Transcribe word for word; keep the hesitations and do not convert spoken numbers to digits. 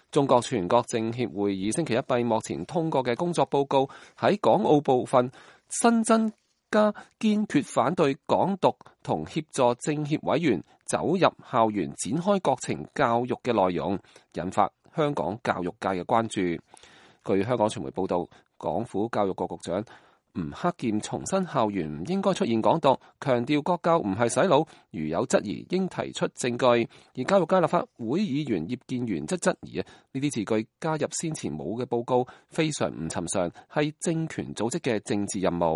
中國全國政協會議星期一閉幕前通過嘅工作報告，喺港澳部分新增加堅決反對港獨同協助政協委員走入校園展開國情教育嘅內容，引發香港教育界嘅關注。據香港傳媒報道，港府教育局局長吳克儉重申校園唔應該出現港獨，強調國教唔係洗腦，如有質疑應提出證據。而教育界立法會議員葉建源則質疑啊，呢啲字句加入先前冇嘅報告非常唔尋常，係政權組織嘅政治任務。